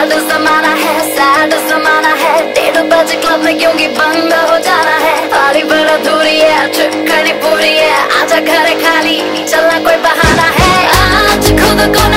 Sad जमाना है, sad जमाना है। 1:30 बजे क्लब में क्योंकि बंद हो जाना है। पार्टी पर अधूरी है, ट्रिप करनी पूरी है। आजा घर खाली, चलना कोई बहाना है। आज खुद को